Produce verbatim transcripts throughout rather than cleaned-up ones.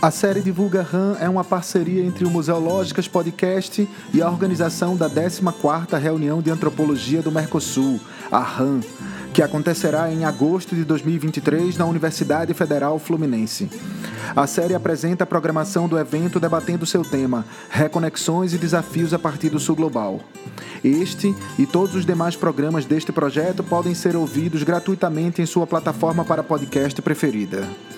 A série Divulga RAM é uma parceria entre o Museológicas Podcast e a organização da décima quarta Reunião de Antropologia do Mercosul, a RAM, que acontecerá em agosto de dois mil e vinte e três na Universidade Federal Fluminense. A série apresenta a programação do evento debatendo seu tema, Reconexões e Desafios a partir do Sul Global. Este e todos os demais programas deste projeto podem ser ouvidos gratuitamente em sua plataforma para podcast preferida.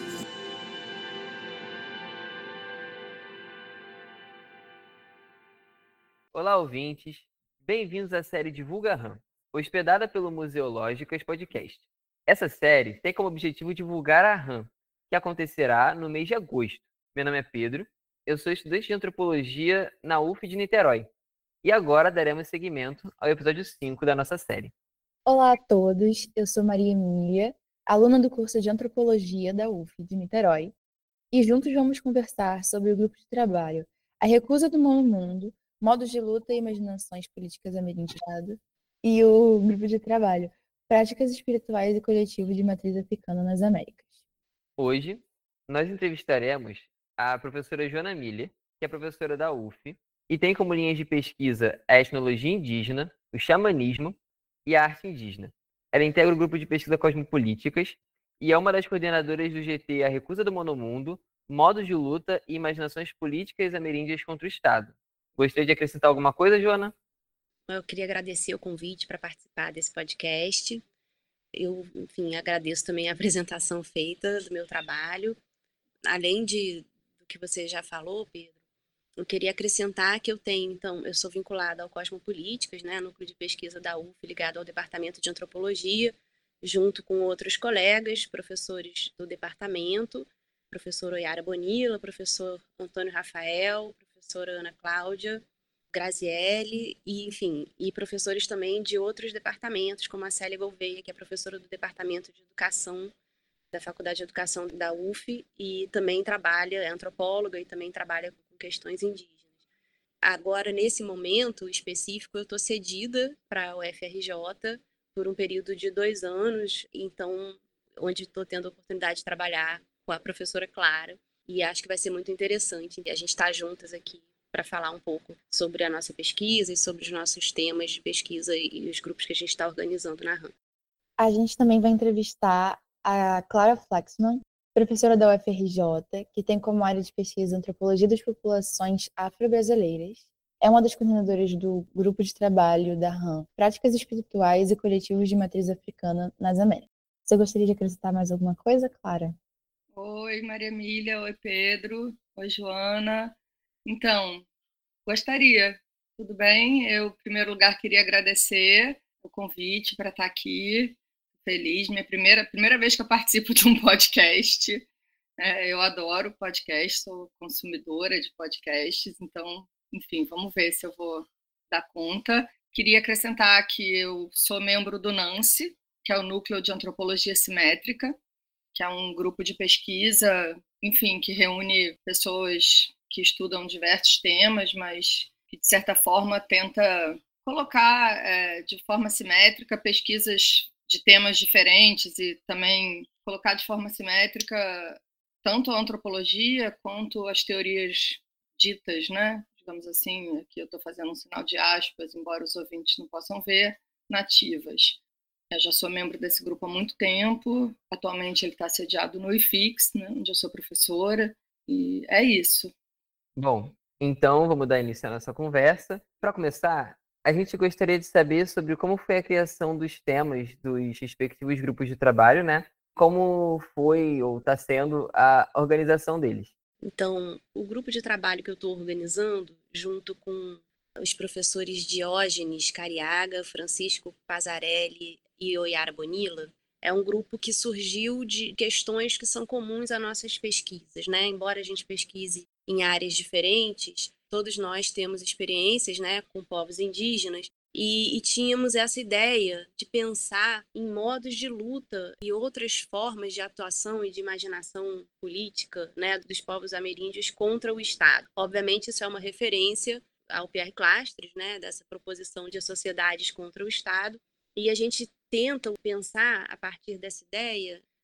Olá, ouvintes! Bem-vindos à série Divulga RAM, hospedada pelo Museológicas Podcast. Essa série tem como objetivo divulgar a RAM, que acontecerá no mês de agosto. Meu nome é Pedro, eu sou estudante de Antropologia na U F de Niterói. E agora daremos seguimento ao episódio cinco da nossa série. Olá a todos, eu sou Maria Emília, aluna do curso de Antropologia da U F de Niterói. E juntos vamos conversar sobre o grupo de trabalho A Recusa do Novo Mundo, Modos de Luta e Imaginações Políticas Amerindiadas, e o grupo de trabalho Práticas Espirituais e Coletivos de Matriz Africana nas Américas. Hoje, nós entrevistaremos a professora Joana Miller, que é professora da U F, e tem como linhas de pesquisa a etnologia indígena, o xamanismo e a arte indígena. Ela integra o grupo de pesquisa Cosmopolíticas e é uma das coordenadoras do G T A Recusa do Monomundo, Modos de Luta e Imaginações Políticas Ameríndias contra o Estado. Gostaria de acrescentar alguma coisa, Joana? Eu queria agradecer o convite para participar desse podcast. Eu, enfim, agradeço também a apresentação feita do meu trabalho. Além de, do que você já falou, Pedro, eu queria acrescentar que eu tenho, então, eu sou vinculada ao Cosmopolíticas, né, núcleo de pesquisa da U F, ligado ao Departamento de Antropologia, junto com outros colegas, professores do departamento, professor Oyara Bonilla, professor Antônio Rafael, professora Ana Cláudia, Graziele, e, enfim, e professores também de outros departamentos, como a Célia Gouveia, que é professora do Departamento de Educação da Faculdade de Educação da U F e também trabalha, é antropóloga e também trabalha com questões indígenas. Agora, nesse momento específico, eu estou cedida para a U F R J por um período de dois anos, então, onde estou tendo a oportunidade de trabalhar com a professora Clara, e acho que vai ser muito interessante a gente estar juntas aqui para falar um pouco sobre a nossa pesquisa e sobre os nossos temas de pesquisa e os grupos que a gente está organizando na RAM. A gente também vai entrevistar a Clara Flaxman, professora da U F R J, que tem como área de pesquisa Antropologia das Populações Afro-Brasileiras. É uma das coordenadoras do grupo de trabalho da RAM, Práticas Espirituais e Coletivos de Matriz Africana nas Américas. Você gostaria de acrescentar mais alguma coisa, Clara? Oi, Maria Emília. Oi, Pedro. Oi, Joana. Então, gostaria. Tudo bem? Eu, em primeiro lugar, queria agradecer o convite para estar aqui. Feliz. Minha primeira, primeira vez que eu participo de um podcast. É, eu adoro podcast, sou consumidora de podcasts. Então, enfim, vamos ver se eu vou dar conta. Queria acrescentar que eu sou membro do NANCE, que é o Núcleo de Antropologia Simétrica, que é um grupo de pesquisa, enfim, que reúne pessoas que estudam diversos temas, mas que, de certa forma, tenta colocar é, de forma simétrica pesquisas de temas diferentes e também colocar de forma simétrica tanto a antropologia quanto as teorias ditas, né? Digamos assim, aqui eu estou fazendo um sinal de aspas, embora os ouvintes não possam ver, nativas. Eu já sou membro desse grupo há muito tempo. Atualmente ele está sediado no I F I X, né, onde eu sou professora, e é isso. Bom, então vamos dar início à nossa conversa. Para começar, a gente gostaria de saber sobre como foi a criação dos temas dos respectivos grupos de trabalho, né? Como foi ou está sendo a organização deles. Então, o grupo de trabalho que eu estou organizando, junto com os professores Diógenes Cariaga, Francisco Pazarelli e Oyara Bonilla, é um grupo que surgiu de questões que são comuns às nossas pesquisas, né? Embora a gente pesquise em áreas diferentes, todos nós temos experiências, né, com povos indígenas, e, e tínhamos essa ideia de pensar em modos de luta e outras formas de atuação e de imaginação política, né, dos povos ameríndios contra o Estado. Obviamente, isso é uma referência ao Pierre Clastres, né, dessa proposição de sociedades contra o Estado, e a gente tenta pensar, a partir dessa ideia,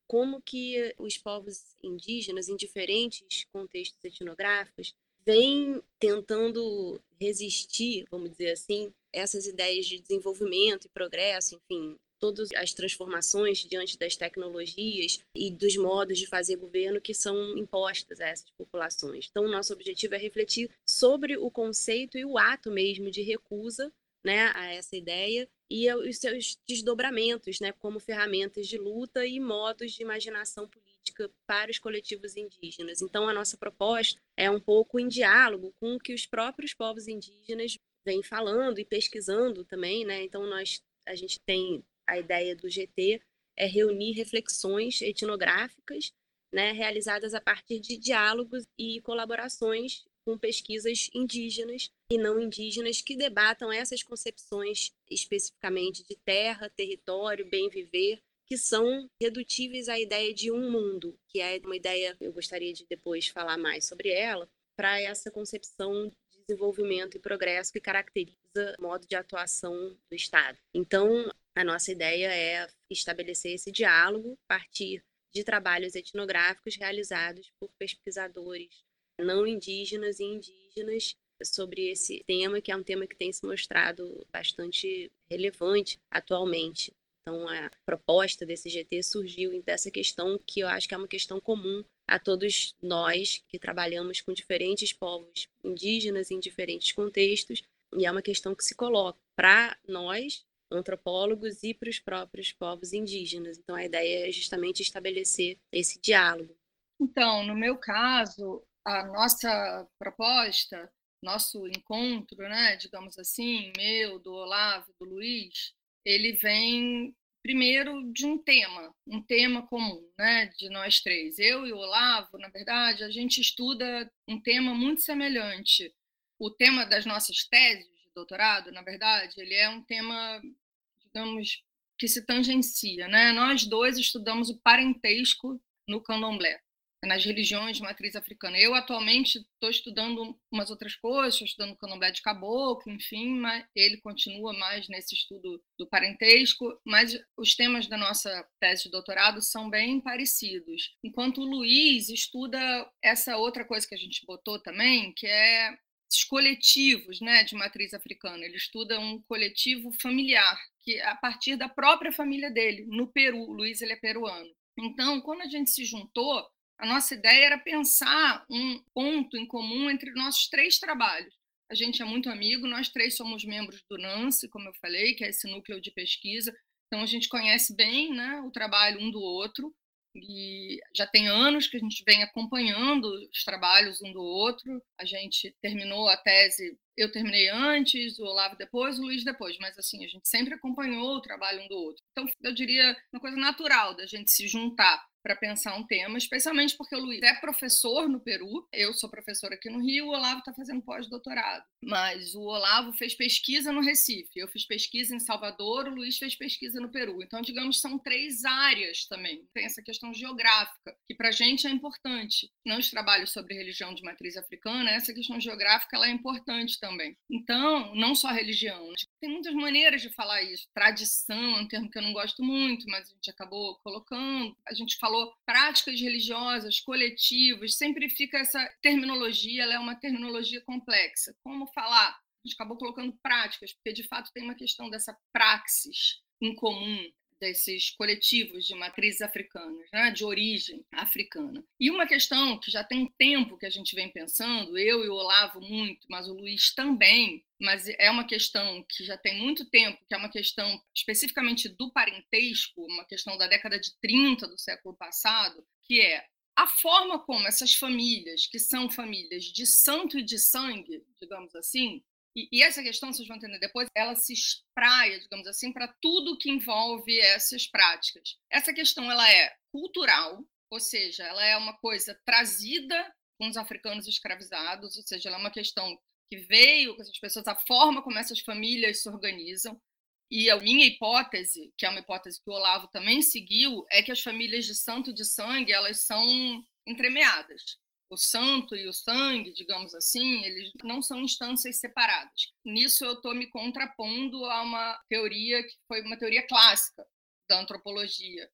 como que os povos indígenas, em diferentes contextos etnográficos, vêm tentando resistir, vamos dizer assim, essas ideias de desenvolvimento e progresso, enfim, todas as transformações diante das tecnologias e dos modos de fazer governo que são impostas a essas populações. Então, o nosso objetivo é refletir sobre o conceito e o ato mesmo de recusa, né, a essa ideia e os seus desdobramentos, né, como ferramentas de luta e modos de imaginação política para os coletivos indígenas. Então, a nossa proposta é um pouco em diálogo com o que os próprios povos indígenas vêm falando e pesquisando também, né? Então, nós, a gente tem a ideia do G T é reunir reflexões etnográficas, né, realizadas a partir de diálogos e colaborações com pesquisas indígenas e não indígenas que debatam essas concepções especificamente de terra, território, bem viver, que são redutíveis à ideia de um mundo, que é uma ideia, eu gostaria de depois falar mais sobre ela, para essa concepção de desenvolvimento e progresso que caracteriza o modo de atuação do Estado. Então, a nossa ideia é estabelecer esse diálogo a partir de trabalhos etnográficos realizados por pesquisadores não indígenas e indígenas sobre esse tema, que é um tema que tem se mostrado bastante relevante atualmente. Então, a proposta desse G T surgiu dessa questão que eu acho que é uma questão comum a todos nós que trabalhamos com diferentes povos indígenas em diferentes contextos, e é uma questão que se coloca para nós, antropólogos, e para os próprios povos indígenas. Então, a ideia é justamente estabelecer esse diálogo. Então, no meu caso, a nossa proposta, nosso encontro, né, digamos assim, meu, do Olavo, do Luiz, ele vem primeiro de um tema, um tema comum, né, de nós três. Eu e o Olavo, na verdade, a gente estuda um tema muito semelhante. O tema das nossas teses de doutorado, na verdade, ele é um tema, digamos, que se tangencia, né? Nós dois estudamos o parentesco no candomblé, nas religiões de matriz africana. Eu, atualmente, estou estudando umas outras coisas, estou estudando o candomblé de caboclo, enfim, mas ele continua mais nesse estudo do parentesco, mas os temas da nossa tese de doutorado são bem parecidos. Enquanto o Luiz estuda essa outra coisa que a gente botou também, que é os coletivos, né, de matriz africana. Ele estuda um coletivo familiar, que é a partir da própria família dele, no Peru. O Luiz, ele é peruano. Então, quando a gente se juntou, a nossa ideia era pensar um ponto em comum entre nossos três trabalhos. A gente é muito amigo, nós três somos membros do NANCE, como eu falei, que é esse núcleo de pesquisa. Então, a gente conhece bem, né, o trabalho um do outro, e já tem anos que a gente vem acompanhando os trabalhos um do outro. A gente terminou a tese, eu terminei antes, o Olavo depois, o Luiz depois, mas assim, a gente sempre acompanhou o trabalho um do outro. Então, eu diria uma coisa natural da gente se juntar para pensar um tema, especialmente porque o Luiz é professor no Peru, eu sou professora aqui no Rio, o Olavo está fazendo pós-doutorado, mas o Olavo fez pesquisa no Recife, eu fiz pesquisa em Salvador, o Luiz fez pesquisa no Peru. Então, digamos, são três áreas também. Tem essa questão geográfica, que para a gente é importante. Nos trabalhos sobre religião de matriz africana, essa questão geográfica ela é importante também. Então, não só religião, tem muitas maneiras de falar isso. Tradição é um termo que eu não gosto muito, mas a gente acabou colocando. A gente falou práticas religiosas, coletivos, sempre fica essa terminologia, ela é uma terminologia complexa. Como falar? A gente acabou colocando práticas, porque de fato tem uma questão dessa praxis em comum desses coletivos de matrizes africanas, né, de origem africana. E uma questão que já tem um tempo que a gente vem pensando, eu e o Olavo muito, mas o Luiz também, mas é uma questão que já tem muito tempo, que é uma questão especificamente do parentesco, uma questão da década de trinta do século passado, que é a forma como essas famílias, que são famílias de santo e de sangue, digamos assim, E, e essa questão, vocês vão entender depois, ela se espraia, digamos assim, para tudo que envolve essas práticas. Essa questão ela é cultural, ou seja, ela é uma coisa trazida com os africanos escravizados, ou seja, ela é uma questão que veio com essas pessoas, a forma como essas famílias se organizam. E a minha hipótese, que é uma hipótese que o Olavo também seguiu, é que as famílias de santo e de sangue elas são entremeadas. O santo e o sangue, digamos assim, eles não são instâncias separadas. Nisso eu estou me contrapondo a uma teoria que foi uma teoria clássica da antropologia,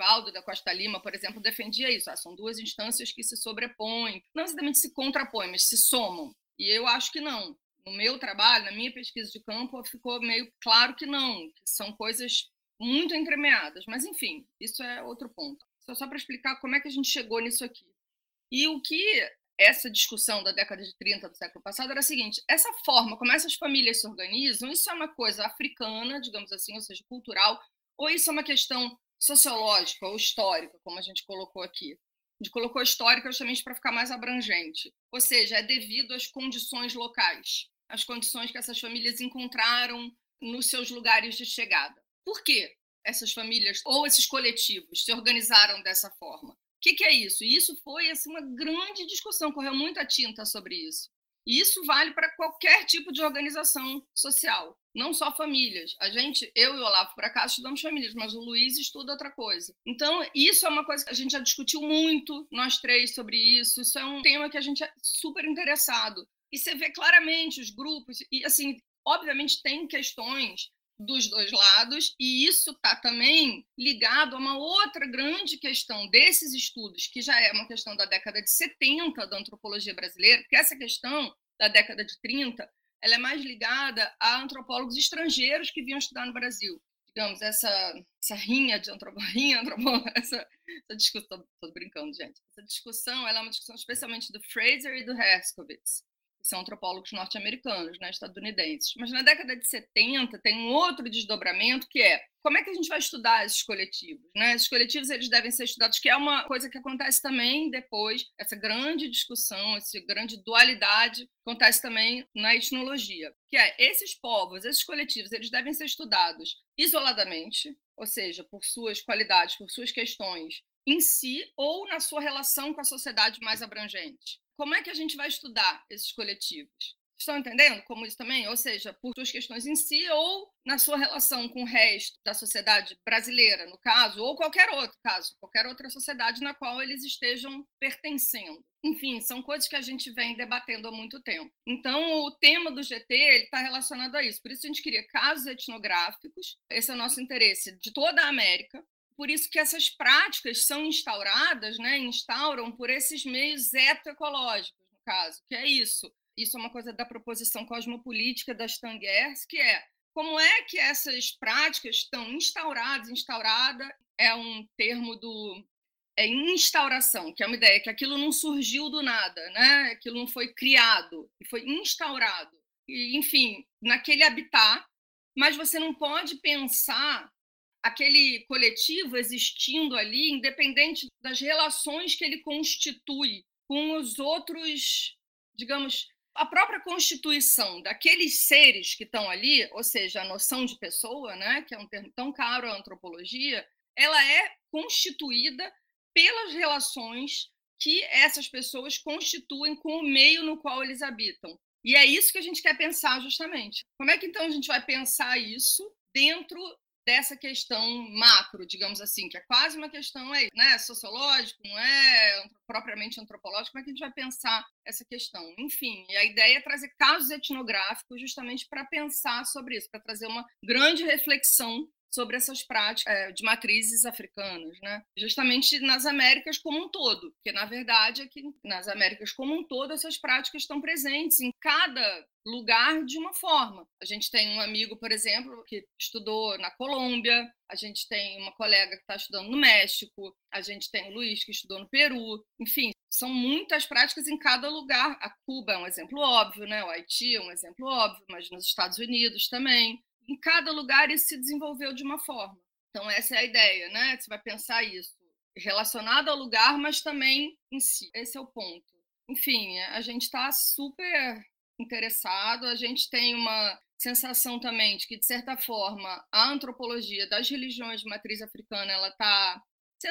Valdo da Costa Lima, por exemplo, defendia isso. Ah, são duas instâncias que se sobrepõem, não exatamente se contrapõem, mas se somam. E eu acho que não. No meu trabalho, na minha pesquisa de campo, ficou meio claro que não, que são coisas muito entremeadas. Mas, enfim, isso é outro ponto. Só, só para explicar como é que a gente chegou nisso aqui. E o que essa discussão da década de trinta do século passado era a seguinte: essa forma como essas famílias se organizam, isso é uma coisa africana, digamos assim, ou seja, cultural, ou isso é uma questão sociológica ou histórica, como a gente colocou aqui? A gente colocou histórica justamente para ficar mais abrangente, ou seja, é devido às condições locais, às condições que essas famílias encontraram nos seus lugares de chegada. Por que essas famílias ou esses coletivos se organizaram dessa forma? O que, que é isso? E isso foi assim, uma grande discussão, correu muita tinta sobre isso. E isso vale para qualquer tipo de organização social, não só famílias. A gente, eu e o Olavo, por acaso, estudamos famílias, mas o Luiz estuda outra coisa. Então, isso é uma coisa que a gente já discutiu muito, nós três, sobre isso. Isso é um tema que a gente é super interessado. E você vê claramente os grupos, e assim, obviamente tem questões dos dois lados, e isso está também ligado a uma outra grande questão desses estudos, que já é uma questão da década de setenta da antropologia brasileira, porque essa questão da década de trinta ela é mais ligada a antropólogos estrangeiros que vinham estudar no Brasil. Digamos, essa, essa rinha de antropologia, essa, essa discussão, estou brincando, gente, essa discussão ela é uma discussão especialmente do Fraser e do Herskovits, que são antropólogos norte-americanos, né, estadunidenses. Mas na década de setenta tem um outro desdobramento que é como é que a gente vai estudar esses coletivos? Né? Esses coletivos eles devem ser estudados, que é uma coisa que acontece também depois, essa grande discussão, essa grande dualidade acontece também na etnologia, que é esses povos, esses coletivos, eles devem ser estudados isoladamente, ou seja, por suas qualidades, por suas questões em si ou na sua relação com a sociedade mais abrangente. Como é que a gente vai estudar esses coletivos? Estão entendendo como isso também? Ou seja, por suas questões em si ou na sua relação com o resto da sociedade brasileira, no caso, ou qualquer outro caso, qualquer outra sociedade na qual eles estejam pertencendo. Enfim, são coisas que a gente vem debatendo há muito tempo. Então, o tema do G T está relacionado a isso. Por isso, a gente queria casos etnográficos. Esse é o nosso interesse de toda a América. Por isso que essas práticas são instauradas, né, instauram por esses meios etoecológicos, no caso, que é isso. Isso é uma coisa da proposição cosmopolítica da Stangers, que é como é que essas práticas estão instauradas, instaurada é um termo do é instauração, que é uma ideia que aquilo não surgiu do nada, né? Aquilo não foi criado, foi instaurado. E, enfim, naquele habitat, mas você não pode pensar aquele coletivo existindo ali, independente das relações que ele constitui com os outros, digamos, a própria constituição daqueles seres que estão ali, ou seja, a noção de pessoa, né, que é um termo tão caro à antropologia, ela é constituída pelas relações que essas pessoas constituem com o meio no qual eles habitam. E é isso que a gente quer pensar justamente. Como é que então a gente vai pensar isso dentro dessa questão macro, digamos assim, que é quase uma questão aí, né, sociológica, não é propriamente antropológica, como é que a gente vai pensar essa questão? Enfim, e a ideia é trazer casos etnográficos justamente para pensar sobre isso, para trazer uma grande reflexão sobre essas práticas é, de matrizes africanas, né? Justamente nas Américas como um todo, porque, na verdade, aqui nas Américas como um todo, essas práticas estão presentes em cada lugar de uma forma. A gente tem um amigo, por exemplo, que estudou na Colômbia, a gente tem uma colega que está estudando no México, a gente tem o Luiz, que estudou no Peru, enfim, são muitas práticas em cada lugar. A Cuba é um exemplo óbvio, né? O Haiti é um exemplo óbvio, mas nos Estados Unidos também. Em cada lugar isso se desenvolveu de uma forma. Então essa é a ideia, né? Você vai pensar isso relacionado ao lugar, mas também em si. Esse é o ponto. Enfim, a gente está super interessado, a gente tem uma sensação também de que, de certa forma, a antropologia das religiões de matriz africana ela está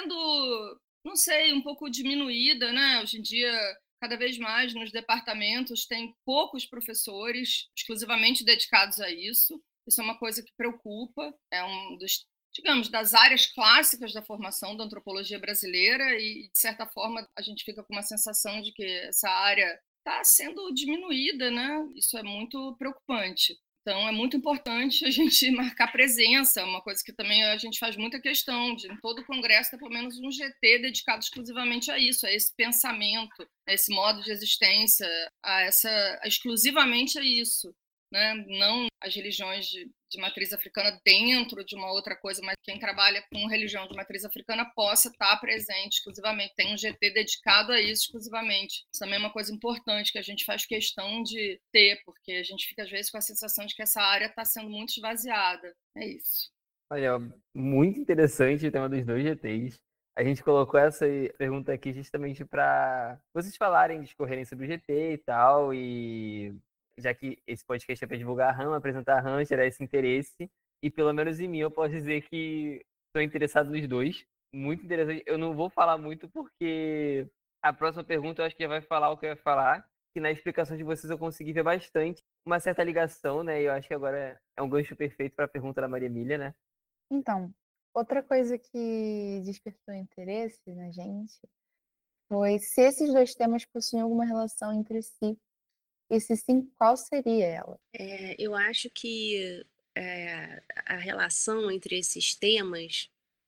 sendo, não sei, um pouco diminuída, né? Hoje em dia, cada vez mais nos departamentos tem poucos professores exclusivamente dedicados a isso. Isso é uma coisa que preocupa, é um dos, digamos, das áreas clássicas da formação da antropologia brasileira e, de certa forma, a gente fica com uma sensação de que essa área está sendo diminuída, né? Isso é muito preocupante. Então, é muito importante a gente marcar presença, uma coisa que também a gente faz muita questão de, em todo o congresso, ter pelo menos um G T dedicado exclusivamente a isso, a esse pensamento, a esse modo de existência, a essa, a exclusivamente a isso, né? Não as religiões de, de matriz africana dentro de uma outra coisa, mas quem trabalha com religião de matriz africana possa estar presente exclusivamente, tem um G T dedicado a isso exclusivamente. Isso também é uma coisa importante que a gente faz questão de ter, porque a gente fica às vezes com a sensação de que essa área está sendo muito esvaziada. É isso. Olha, muito interessante o tema dos dois G Ts. A gente colocou essa pergunta aqui justamente para vocês falarem, discorrerem sobre o G T e tal, e já que esse podcast é para divulgar a RAM, apresentar a RAM, gerar esse interesse, e pelo menos em mim eu posso dizer que estou interessado nos dois. Muito interessante. Eu não vou falar muito porque a próxima pergunta eu acho que já vai falar o que eu ia falar, que na explicação de vocês eu consegui ver bastante uma certa ligação, né? E eu acho que agora é um gancho perfeito para a pergunta da Maria Emília, né? Então, outra coisa que despertou interesse na gente foi se esses dois temas possuem alguma relação entre si, e se sim, qual seria ela? É, eu acho que é, a relação entre esses temas,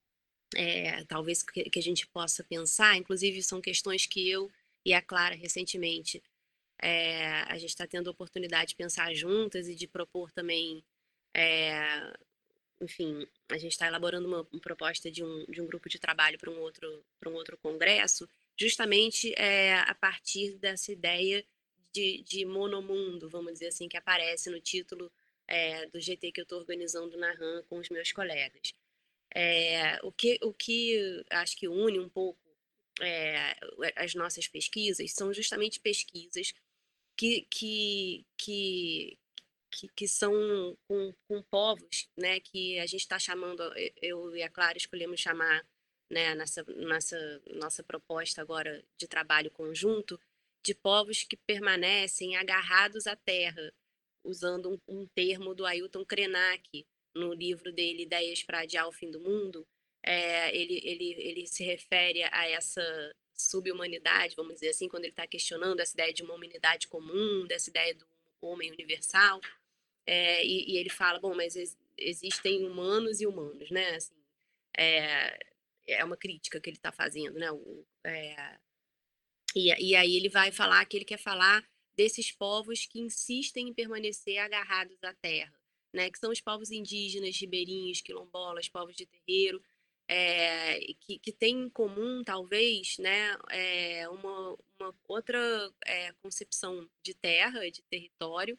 é, talvez que, que a gente possa pensar, inclusive são questões que eu e a Clara recentemente é, a gente está tendo a oportunidade de pensar juntas e de propor também, é, enfim, a gente está elaborando uma, uma proposta de um, de um grupo de trabalho para um outro, para um outro congresso, justamente é, a partir dessa ideia de, de monomundo, vamos dizer assim, que aparece no título é, do G T que eu estou organizando na RAM com os meus colegas. É, o, que, o que acho que une um pouco é, as nossas pesquisas são justamente pesquisas que, que, que, que, que são com, com povos, né, que a gente está chamando, eu e a Clara escolhemos chamar, né, nessa, nessa nossa proposta agora de trabalho conjunto, de povos que permanecem agarrados à terra, usando um, um termo do Ailton Krenak, no livro dele Ideias para Adiar o Fim do Mundo. É, ele, ele, ele se refere a essa subhumanidade, vamos dizer assim, quando ele está questionando essa ideia de uma humanidade comum, dessa ideia do homem universal, é, e, e ele fala, bom, mas ex existem humanos e humanos, né? Assim, é, é uma crítica que ele está fazendo, né? O, é, e, e aí ele vai falar que ele quer falar desses povos que insistem em permanecer agarrados à terra, né? Que são os povos indígenas, ribeirinhos, quilombolas, povos de terreiro, é, que, que têm em comum, talvez, né, é, uma, uma outra é, concepção de terra, de território,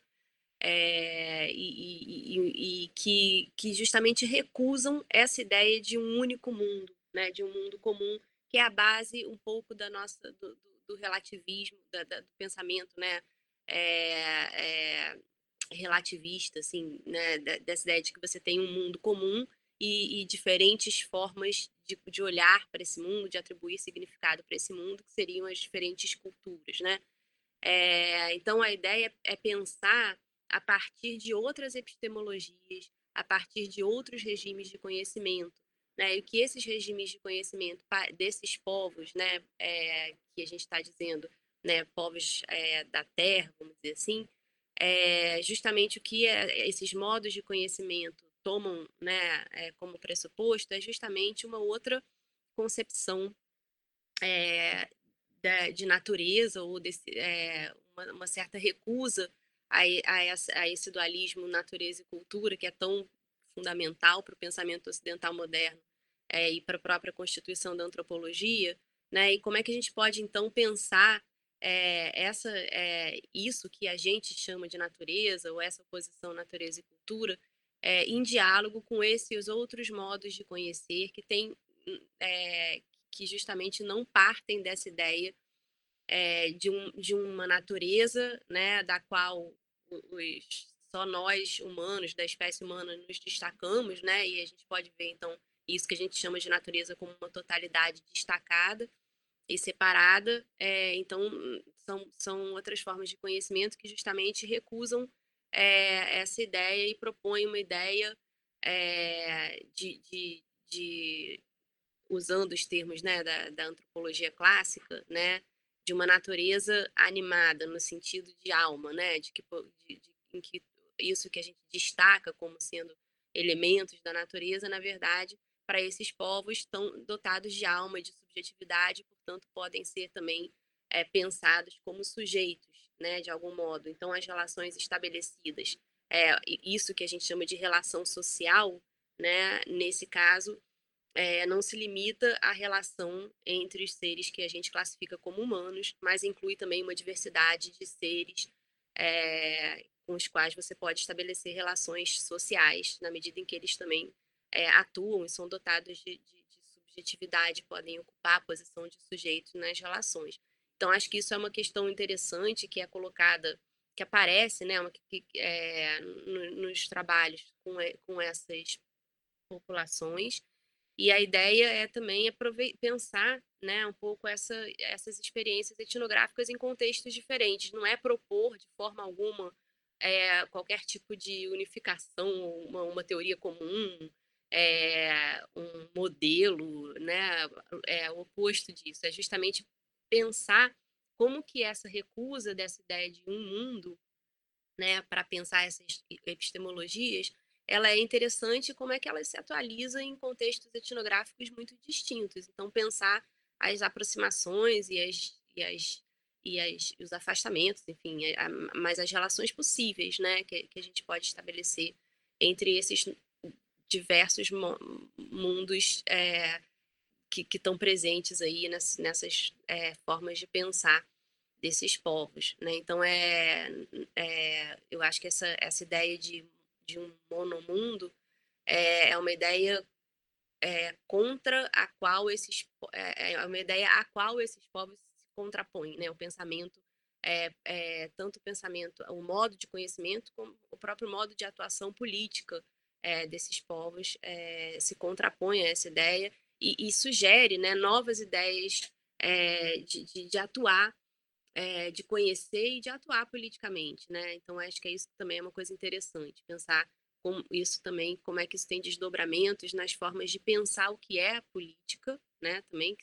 é, e, e, e que, que justamente recusam essa ideia de um único mundo, né, de um mundo comum, que é a base um pouco da nossa, do, do relativismo, da, da, do pensamento, né, é, é, relativista, assim, né, dessa ideia de que você tem um mundo comum e, e diferentes formas de, de olhar para esse mundo, de atribuir significado para esse mundo, que seriam as diferentes culturas, né? É, então, a ideia é pensar a partir de outras epistemologias, a partir de outros regimes de conhecimento, né? E que esses regimes de conhecimento desses povos, né, é, que a gente está dizendo, né, povos é, da terra, vamos dizer assim, é, justamente o que é, esses modos de conhecimento tomam, né, é, como pressuposto é justamente uma outra concepção é, de, de natureza ou desse, é, uma, uma certa recusa a, a, a esse dualismo natureza e cultura que é tão fundamental para o pensamento ocidental moderno é, e para a própria constituição da antropologia, né? E como é que a gente pode então pensar é, essa, é, isso que a gente chama de natureza ou essa oposição natureza e cultura é, em diálogo com esses outros modos de conhecer que tem é, que justamente não partem dessa ideia é, de, um, de uma natureza, né, da qual os, só nós humanos, da espécie humana, nos destacamos, né, e a gente pode ver, então, isso que a gente chama de natureza como uma totalidade destacada e separada. É, então, são, são outras formas de conhecimento que justamente recusam é, essa ideia e propõem uma ideia é, de, de, de usando os termos, né, da, da antropologia clássica, né, de uma natureza animada no sentido de alma, né, de que, de, de, em que isso que a gente destaca como sendo elementos da natureza, na verdade, para esses povos estão dotados de alma e de subjetividade, portanto, podem ser também é, pensados como sujeitos, né, de algum modo. Então, as relações estabelecidas, é, isso que a gente chama de relação social, né, nesse caso, é, não se limita à relação entre os seres que a gente classifica como humanos, mas inclui também uma diversidade de seres é, com os quais você pode estabelecer relações sociais, na medida em que eles também é, atuam e são dotados de, de, de subjetividade, podem ocupar a posição de sujeito nas relações. Então, acho que isso é uma questão interessante que é colocada, que aparece, né, uma, que, é, no, nos trabalhos com, com essas populações. E a ideia é também pensar, né, um pouco essa, essas experiências etnográficas em contextos diferentes. Não é propor, de forma alguma, é, qualquer tipo de unificação, uma, uma teoria comum, é, um modelo, né, é o oposto disso. É justamente pensar como que essa recusa dessa ideia de um mundo, né, para pensar essas epistemologias, ela é interessante como é que ela se atualiza em contextos etnográficos muito distintos. Então, pensar as aproximações e, as, e, as, e as, os afastamentos, enfim, a, mas as relações possíveis, né, que, que a gente pode estabelecer entre esses diversos mundos é, que estão presentes aí nessas, nessas é, formas de pensar desses povos, né? Então, é, é, eu acho que essa, essa ideia de, de um monomundo é, é uma ideia é, contra a qual esses... É, é uma ideia a qual esses povos se contrapõem, né? O pensamento, é, é, tanto o pensamento, o modo de conhecimento, como o próprio modo de atuação política é, desses povos é, se contrapõe a essa ideia e, e sugere, né, novas ideias é, de, de, de atuar, É, de conhecer e de atuar politicamente, né? Então, acho que isso também é uma coisa interessante, pensar como isso também, como é que isso tem desdobramentos nas formas de pensar o que é a política, né? Também,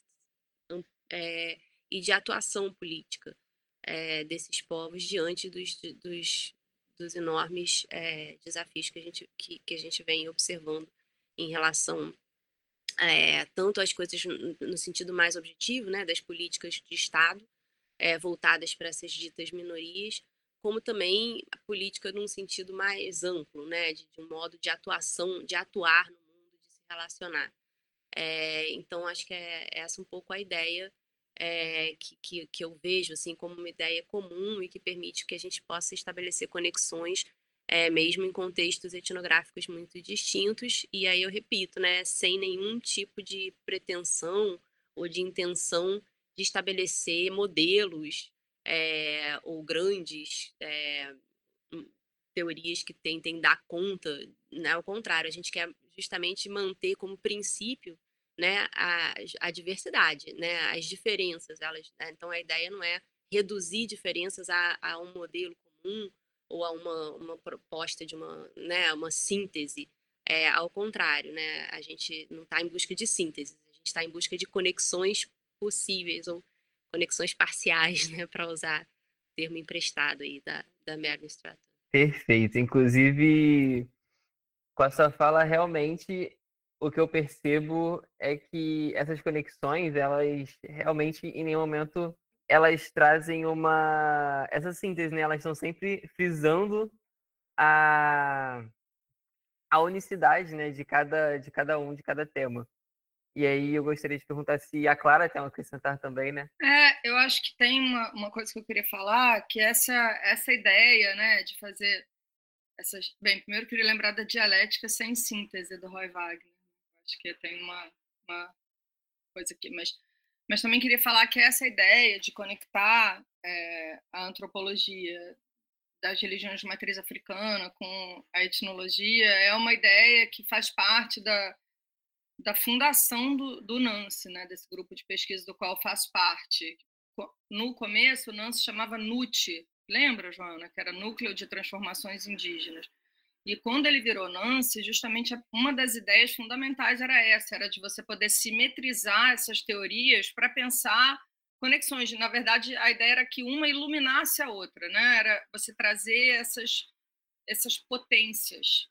é, e de atuação política é, desses povos diante dos, dos, dos enormes é, desafios que a, gente, que, que a gente vem observando em relação é, tanto às coisas no, no sentido mais objetivo, né? Das políticas de Estado, É, voltadas para essas ditas minorias, como também a política num sentido mais amplo, né, de, de um modo de atuação, de atuar no mundo, de se relacionar. É, então, acho que é essa um pouco a ideia é, que, que, que eu vejo assim, como uma ideia comum e que permite que a gente possa estabelecer conexões, é, mesmo em contextos etnográficos muito distintos, e aí eu repito, né, sem nenhum tipo de pretensão ou de intenção de estabelecer modelos é, ou grandes é, teorias que tentem dar conta, né? Ao contrário, a gente quer justamente manter como princípio, né, a, a diversidade, né, as diferenças. Elas, né? Então, a ideia não é reduzir diferenças a, a um modelo comum ou a uma, uma proposta de uma, né, uma síntese. É, ao contrário, né, a gente não está em busca de síntese, a gente está em busca de conexões possíveis ou conexões parciais, né, para usar o termo emprestado aí da, da Meryl Stratton. Perfeito. Inclusive, com a sua fala, realmente, o que eu percebo é que essas conexões, elas realmente, em nenhum momento, elas trazem uma... Essa síntese, né? Elas estão sempre frisando a, a unicidade, né? De cada, de cada um, de cada tema. E aí eu gostaria de perguntar se a Clara tem a acrescentar também, né? É, eu acho que tem uma, uma coisa que eu queria falar, que essa, essa ideia, né, de fazer essas... Bem, primeiro eu queria lembrar da dialética sem síntese, do Roy Wagner. Acho que tem uma, uma coisa aqui, mas, mas também queria falar que essa ideia de conectar é, a antropologia das religiões de matriz africana com a etnologia é uma ideia que faz parte da, da fundação do, do NANCE, né, desse grupo de pesquisa do qual faço parte. No começo, o NANCE chamava NUT, lembra, Joana? Que era Núcleo de Transformações Indígenas. E quando ele virou NANCE, justamente uma das ideias fundamentais era essa, era de você poder simetrizar essas teorias para pensar conexões. Na verdade, a ideia era que uma iluminasse a outra, né? Era você trazer essas, essas potências.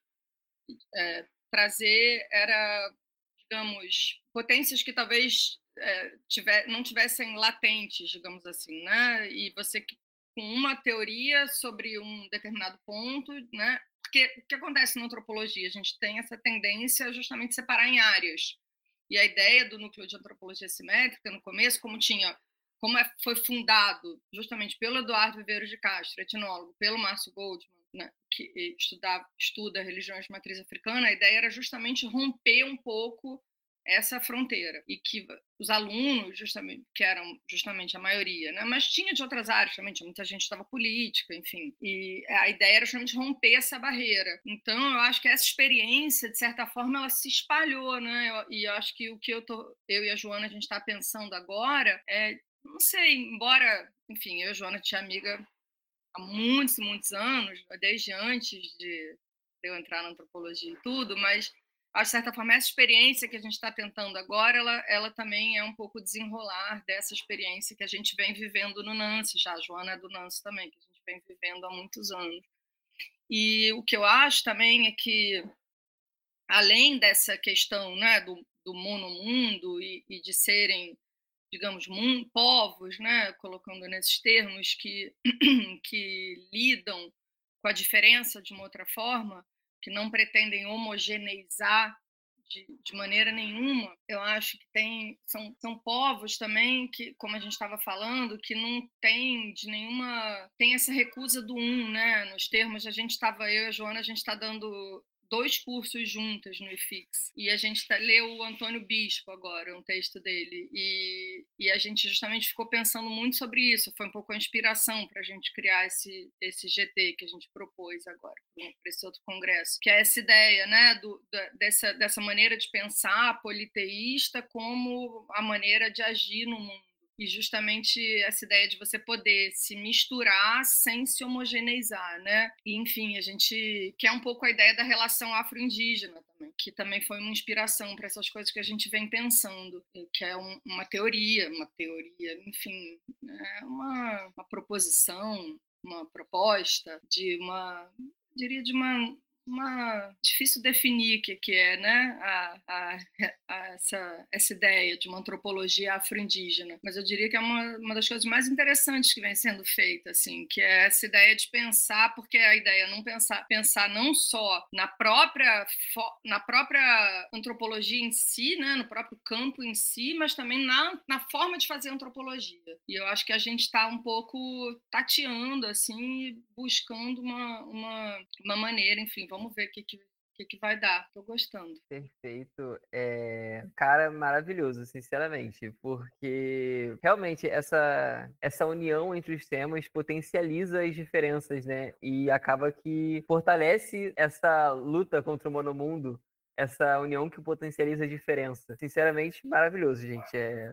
É, trazer era, digamos, potências que talvez é, tiver, não tivessem latentes, digamos assim, né? E você com uma teoria sobre um determinado ponto, né? Porque o que acontece na antropologia? A gente tem essa tendência justamente de separar em áreas. E a ideia do núcleo de antropologia simétrica, no começo, como tinha, como é, foi fundado justamente pelo Eduardo Viveiros de Castro, etnólogo, pelo Márcio Goldman, né, que estudava, estuda religiões de matriz africana, a ideia era justamente romper um pouco essa fronteira, e que os alunos, justamente, que eram justamente a maioria, né, mas tinha de outras áreas também, tinha muita gente que estava política, enfim, e a ideia era justamente romper essa barreira. Então, eu acho que essa experiência, de certa forma, ela se espalhou, né, eu, e eu acho que o que eu, tô, eu e a Joana, a gente está pensando agora é, não sei, embora, enfim, eu e a Joana tinha amiga há muitos e muitos anos, desde antes de eu entrar na antropologia e tudo, mas, de certa forma, essa experiência que a gente está tentando agora, ela, ela também é um pouco desenrolar dessa experiência que a gente vem vivendo no Nance, já a Joana é do Nance também, que a gente vem vivendo há muitos anos. E o que eu acho também é que, além dessa questão, né, do, do monomundo e, e de serem, digamos, povos, né, colocando nesses termos, que, que lidam com a diferença de uma outra forma, que não pretendem homogeneizar de, de maneira nenhuma. Eu acho que tem, são, são povos também que, como a gente estava falando, que não tem de nenhuma... Tem essa recusa do um, né? Nos termos, a gente estava, eu e a Joana, a gente está dando dois cursos juntas no I F I X, e a gente tá, leu o Antônio Bispo agora, um texto dele, e, e a gente justamente ficou pensando muito sobre isso, foi um pouco a inspiração para a gente criar esse, esse G T que a gente propôs agora, para esse outro congresso, que é essa ideia, né, do, da, dessa, dessa maneira de pensar politeísta como a maneira de agir no mundo. E justamente essa ideia de você poder se misturar sem se homogeneizar, né? E, enfim, a gente quer um pouco a ideia da relação afro-indígena também, que também foi uma inspiração para essas coisas que a gente vem pensando, que é um, uma teoria, uma teoria, enfim, é uma, uma proposição, uma proposta de uma, diria, de uma... uma difícil definir o que, que é, né, a, a, a essa, essa ideia de uma antropologia afro-indígena, mas eu diria que é uma, uma das coisas mais interessantes que vem sendo feita, assim, que é essa ideia de pensar, porque a ideia é não pensar, pensar não só na própria, na própria antropologia em si, né, no próprio campo em si, mas também na, na forma de fazer antropologia. E eu acho que a gente está um pouco tateando, assim, buscando uma, uma, uma maneira, enfim, vamos Vamos ver o que, que, que, que vai dar. Tô gostando. Perfeito. É... Cara, maravilhoso, sinceramente, porque realmente essa, essa união entre os temas potencializa as diferenças, né? E acaba que fortalece essa luta contra o monomundo, essa união que potencializa a diferença. Sinceramente, maravilhoso, gente. É...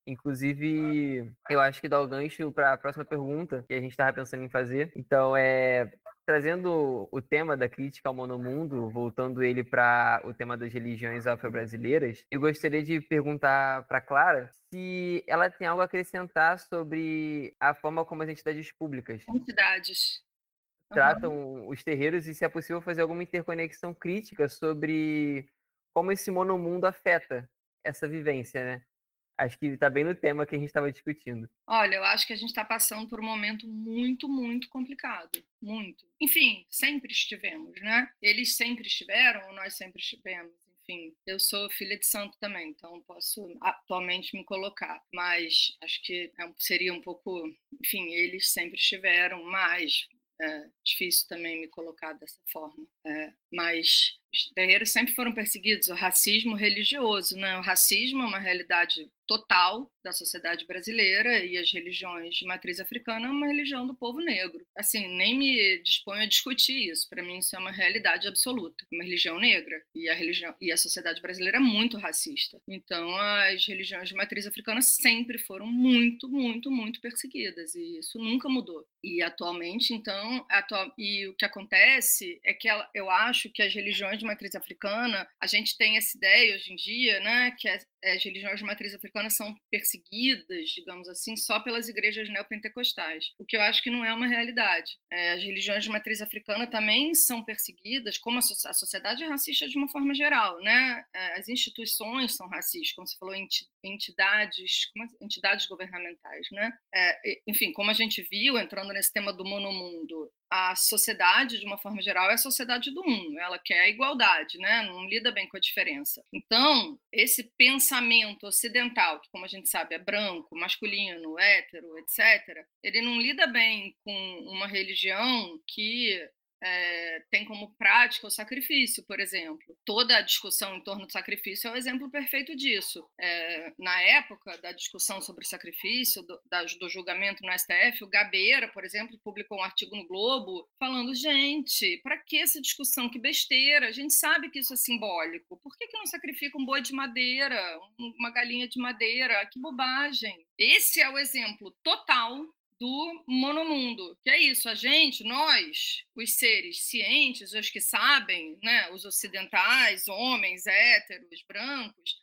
Inclusive, eu acho que dá o gancho para a próxima pergunta que a gente estava pensando em fazer. Então, é... Trazendo o tema da crítica ao monomundo, voltando ele para o tema das religiões afro-brasileiras, eu gostaria de perguntar para Clara se ela tem algo a acrescentar sobre a forma como as entidades públicas entidades tratam uhum. os terreiros e se é possível fazer alguma interconexão crítica sobre como esse monomundo afeta essa vivência, né? Acho que está bem no tema que a gente estava discutindo. Olha, eu acho que a gente está passando por um momento muito, muito complicado. Muito. Enfim, sempre estivemos, né? Eles sempre estiveram, nós sempre estivemos. Enfim, eu sou filha de santo também, então posso atualmente me colocar. Mas acho que seria um pouco... Enfim, eles sempre estiveram, mas é difícil também me colocar dessa forma. É, mas os terreiros sempre foram perseguidos. O racismo religioso, né? O racismo é uma realidade total da sociedade brasileira e as religiões de matriz africana é uma religião do povo negro. Assim, nem me disponho a discutir isso. Para mim, isso é uma realidade absoluta. Uma religião negra e a religião e a sociedade brasileira é muito racista. Então, as religiões de matriz africana sempre foram muito, muito, muito perseguidas e isso nunca mudou. E atualmente, então, atual, e o que acontece é que ela, eu acho que as religiões de matriz africana, a gente tem essa ideia hoje em dia, né, que é as religiões de matriz africana são perseguidas, digamos assim, só pelas igrejas neopentecostais, o que eu acho que não é uma realidade. É, as religiões de matriz africana também são perseguidas, como a, so- a sociedade é racista de uma forma geral, né? É, as instituições são racistas, como você falou, enti- entidades, como é- entidades governamentais, né? É, e- enfim, como a gente viu, entrando nesse tema do monomundo, a sociedade, de uma forma geral, é a sociedade do um. Ela quer a igualdade, né? Não lida bem com a diferença. Então, esse pensamento ocidental, que, como a gente sabe, é branco, masculino, hétero, etcétera, ele não lida bem com uma religião que é, tem como prática o sacrifício, por exemplo. Toda a discussão em torno do sacrifício é o exemplo perfeito disso. É, na época da discussão sobre o sacrifício, do, da, do julgamento no S T F, o Gabeira, por exemplo, publicou um artigo no Globo falando, gente, para que essa discussão? Que besteira, a gente sabe que isso é simbólico. Por que, que não sacrifica um boi de madeira, uma galinha de madeira? Que bobagem. Esse é o exemplo total do monomundo, que é isso, a gente, nós, os seres cientes, os que sabem, né, os ocidentais, homens, héteros, brancos,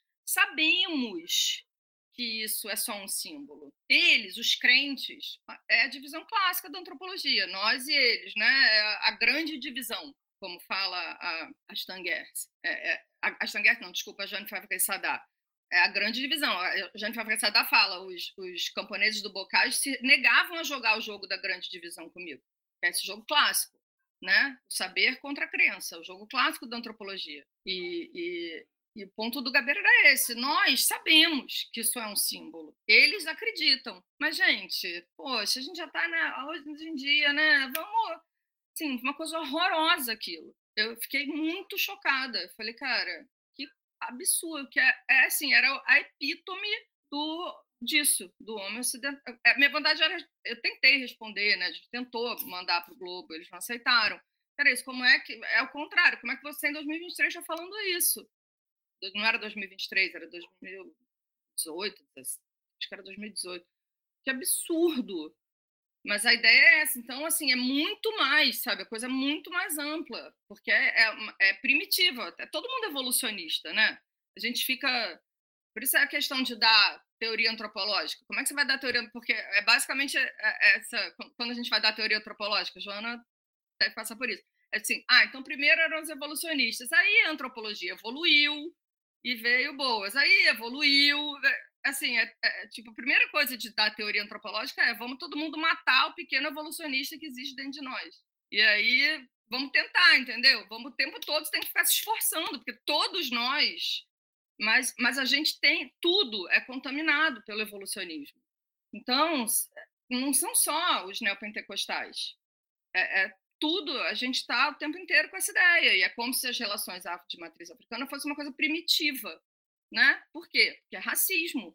sabemos que isso é só um símbolo. Eles, os crentes, é a divisão clássica da antropologia, nós e eles, né, é a grande divisão, como fala a, a Stangert. É, é, a, a Stangert não, desculpa, a Jane Fábrica Sadar. É a grande divisão. A Jane Fábrica Sadar fala, os, os camponeses do Bocage se negavam a jogar o jogo da grande divisão comigo. É esse jogo clássico, né? O saber contra a crença, o jogo clássico da antropologia. E, e, e o ponto do Gabeira era esse. Nós sabemos que isso é um símbolo. Eles acreditam. Mas, gente, poxa, a gente já está, né, hoje em dia, né? Vamos... Assim, uma coisa horrorosa aquilo. Eu fiquei muito chocada. Eu falei, cara, que absurdo, que é, é assim, era a epítome do, disso, do homem ocidental. A minha vontade era, eu tentei responder, né? A gente tentou mandar para o Globo, eles não aceitaram. Era isso, como é que, é o contrário, como é que você em dois mil e vinte e três está falando isso? Não era dois mil e vinte e três, era dois mil e dezoito, acho que era dois mil e dezoito. Que absurdo! Mas a ideia é essa. Então, assim, é muito mais, sabe? A coisa é muito mais ampla, porque é, é, é primitiva. É todo mundo evolucionista, né? A gente fica... Por isso é a questão de dar teoria antropológica. Como é que você vai dar teoria? Porque é basicamente essa... Quando a gente vai dar teoria antropológica, a Joana deve passar por isso. É assim, ah, então primeiro eram os evolucionistas. Aí a antropologia evoluiu e veio boas. Aí evoluiu... Assim, é, é, tipo, a primeira coisa de dar teoria antropológica é vamos todo mundo matar o pequeno evolucionista que existe dentro de nós. E aí, vamos tentar, entendeu? Vamos o tempo todo, tem que ficar se esforçando, porque todos nós, mas, mas a gente tem, tudo é contaminado pelo evolucionismo. Então, não são só os neopentecostais. É, é tudo, a gente está o tempo inteiro com essa ideia, e é como se as relações afro de matriz africana fossem uma coisa primitiva. Né? Por quê? Porque é racismo.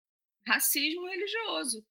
Racismo religioso.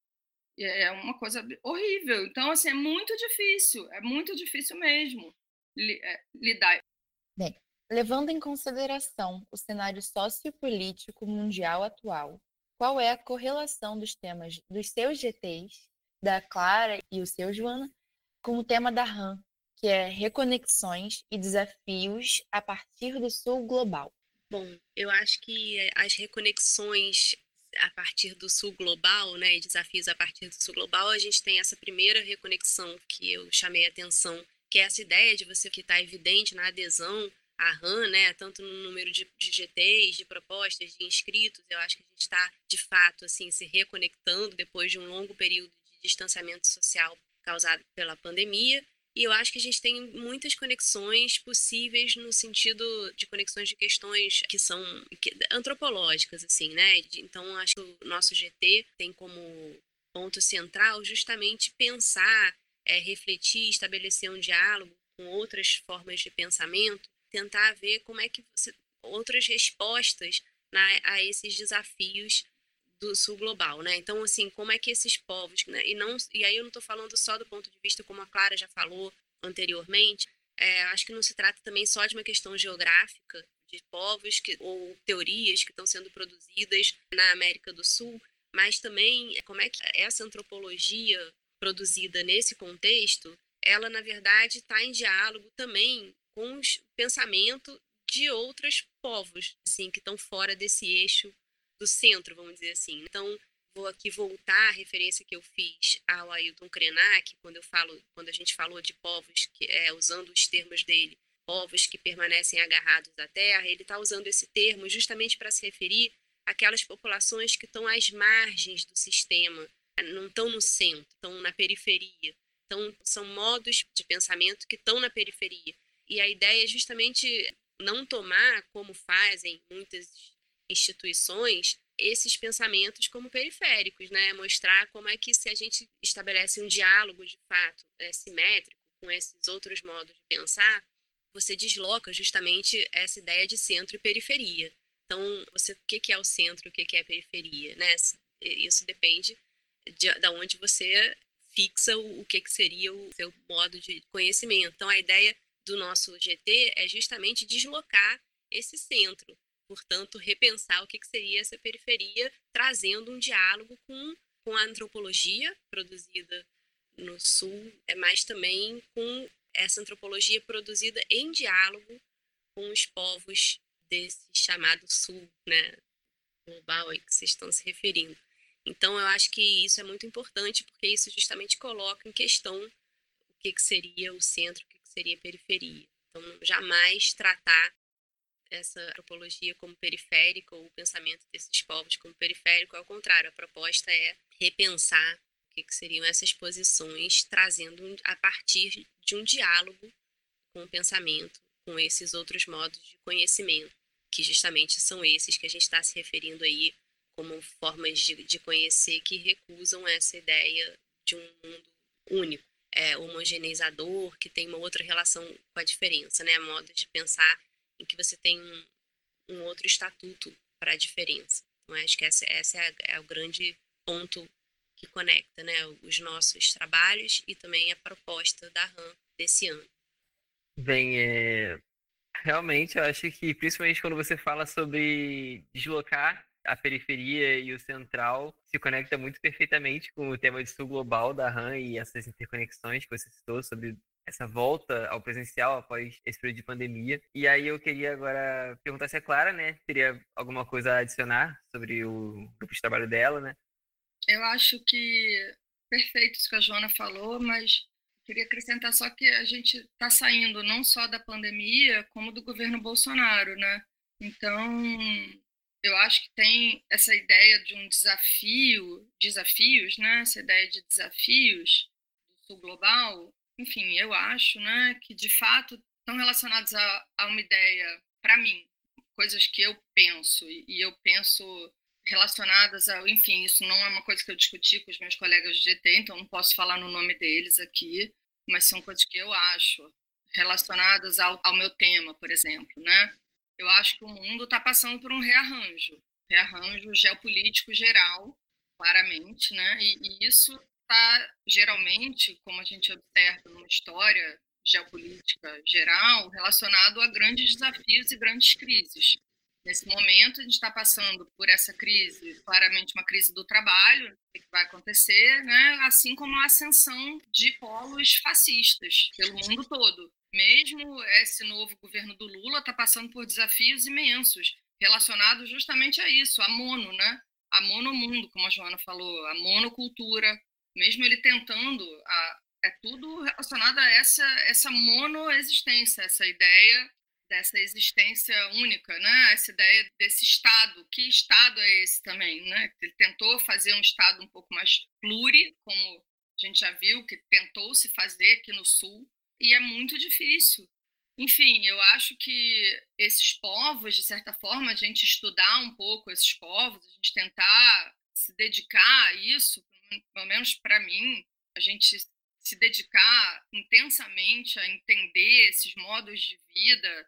É uma coisa horrível. Então, assim, é muito difícil. É muito difícil mesmo lidar. Bem, levando em consideração o cenário sociopolítico mundial atual, qual é a correlação dos temas dos seus G Ts, da Clara e o seu, Joana, com o tema da RAM, que é reconexões e desafios a partir do sul global? Bom, eu acho que as reconexões a partir do sul global, né, e desafios a partir do sul global, a gente tem essa primeira reconexão que eu chamei a atenção, que é essa ideia de você que está evidente na adesão à RAM, né, tanto no número de, de G Ts, de propostas, de inscritos. Eu acho que a gente está, de fato, assim, se reconectando depois de um longo período de distanciamento social causado pela pandemia. E eu acho que a gente tem muitas conexões possíveis no sentido de conexões de questões que são antropológicas, assim, né? Então, acho que o nosso G T tem como ponto central justamente pensar, é, refletir, estabelecer um diálogo com outras formas de pensamento, tentar ver como é que você, outras respostas, né, a esses desafios do sul global, né? Então, assim, como é que esses povos, né? E, não, e aí eu não estou falando só do ponto de vista, como a Clara já falou anteriormente, é, acho que não se trata também só de uma questão geográfica, de povos que, ou teorias que estão sendo produzidas na América do Sul, mas também como é que essa antropologia produzida nesse contexto, ela, na verdade, está em diálogo também com o pensamento de outros povos, assim, que estão fora desse eixo do centro, vamos dizer assim. Então, vou aqui voltar à referência que eu fiz ao Ailton Krenak, quando eu falo, quando a gente falou de povos, que, é, usando os termos dele, povos que permanecem agarrados à terra, ele está usando esse termo justamente para se referir àquelas populações que estão às margens do sistema, não estão no centro, estão na periferia. Então, são modos de pensamento que estão na periferia. E a ideia é justamente não tomar, como fazem muitas instituições, esses pensamentos como periféricos, né? Mostrar como é que, se a gente estabelece um diálogo de fato é, simétrico com esses outros modos de pensar, você desloca justamente essa ideia de centro e periferia. Então, você, o que é o centro e o que é a periferia, né? Isso depende de, de onde você fixa o, o que, que seria o seu modo de conhecimento. Então, a ideia do nosso G T é justamente deslocar esse centro, portanto, repensar o que, que seria essa periferia, trazendo um diálogo com, com a antropologia produzida no Sul, mas também com essa antropologia produzida em diálogo com os povos desse chamado Sul, né, global aí que vocês estão se referindo. Então, eu acho que isso é muito importante, porque isso justamente coloca em questão o que, que seria o centro, o que, que seria a periferia. Então, jamais tratar essa antropologia como periférica ou o pensamento desses povos como periférico. Ao contrário, a proposta é repensar o que, que seriam essas posições, trazendo a partir de um diálogo com o pensamento, com esses outros modos de conhecimento, que justamente são esses que a gente está se referindo aí como formas de, de conhecer que recusam essa ideia de um mundo único, é, homogeneizador, que tem uma outra relação com a diferença, né? Modos de pensar em que você tem um, um outro estatuto para a diferença. Então, acho que esse, esse é, é o grande ponto que conecta, né, os nossos trabalhos e também a proposta da RAM desse ano. Bem, é... realmente eu acho que, principalmente quando você fala sobre deslocar a periferia e o central, se conecta muito perfeitamente com o tema de sul global da RAM e essas interconexões que você citou sobre essa volta ao presencial após esse período de pandemia. E aí eu queria agora perguntar se a Clara, né, teria alguma coisa a adicionar sobre o grupo de trabalho dela, né? Eu acho que perfeito isso que a Joana falou, mas queria acrescentar só que a gente está saindo não só da pandemia, como do governo Bolsonaro, né? Então, eu acho que tem essa ideia de um desafio, desafios, né? Essa ideia de desafios do sul global. Enfim, eu acho, né, que de fato estão relacionados a, a uma ideia, para mim, coisas que eu penso, e, e eu penso relacionadas a, enfim, isso não é uma coisa que eu discuti com os meus colegas de G T, então não posso falar no nome deles aqui, mas são coisas que eu acho relacionadas ao, ao meu tema, por exemplo, né? Eu acho que o mundo está passando por um rearranjo, rearranjo geopolítico geral, claramente, né? E, e isso está, geralmente, como a gente observa numa história geopolítica geral, relacionado a grandes desafios e grandes crises. Nesse momento, a gente está passando por essa crise, claramente uma crise do trabalho, o que vai acontecer, né? Assim como a ascensão de polos fascistas pelo mundo todo. Mesmo esse novo governo do Lula está passando por desafios imensos, relacionados justamente a isso, a mono, né? A monomundo, como a Joana falou, a monocultura. Mesmo ele tentando, a, é tudo relacionado a essa, essa monoexistência, essa ideia dessa existência única, né? Essa ideia desse Estado. Que Estado é esse também, né? Ele tentou fazer um Estado um pouco mais pluri, como a gente já viu, que tentou se fazer aqui no Sul, e é muito difícil. Enfim, eu acho que esses povos, de certa forma, a gente estudar um pouco esses povos, a gente tentar se dedicar a isso, pelo menos para mim, a gente se dedicar intensamente a entender esses modos de vida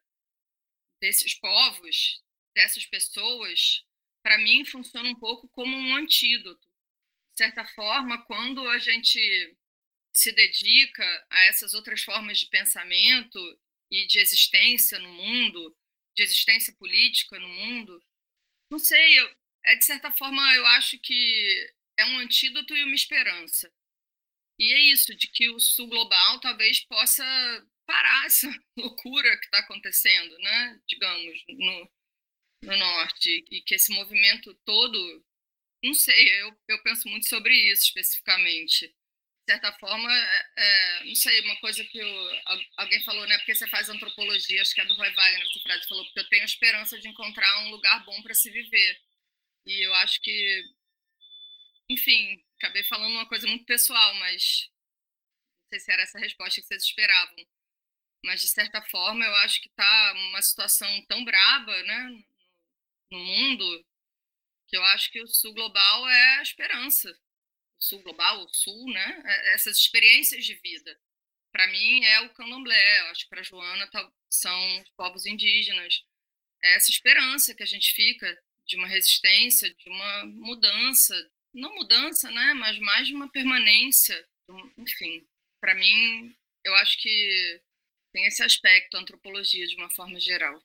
desses povos, dessas pessoas, para mim funciona um pouco como um antídoto. De certa forma, quando a gente se dedica a essas outras formas de pensamento e de existência no mundo, de existência política no mundo, não sei, eu, é, de certa forma eu acho que é um antídoto e uma esperança. E é isso, de que o sul global talvez possa parar essa loucura que está acontecendo, né? Digamos, no, no norte, e que esse movimento todo, não sei, eu, eu penso muito sobre isso especificamente. De certa forma, é, não sei, uma coisa que eu, alguém falou, né? Porque você faz antropologia, acho que é do Roy Wagner, essa frase, falou, porque eu tenho esperança de encontrar um lugar bom para se viver. E eu acho que, enfim, acabei falando uma coisa muito pessoal, mas não sei se era essa a resposta que vocês esperavam. Mas, de certa forma, eu acho que está uma situação tão braba, né, no mundo, que eu acho que o Sul Global é a esperança. O Sul Global, o Sul, né, essas experiências de vida. Para mim, é o candomblé, eu acho que para a Joana tá, são os povos indígenas. É essa esperança que a gente fica de uma resistência, de uma mudança. Não mudança, né, mas mais de uma permanência. Enfim, para mim, eu acho que tem esse aspecto, a antropologia, de uma forma geral.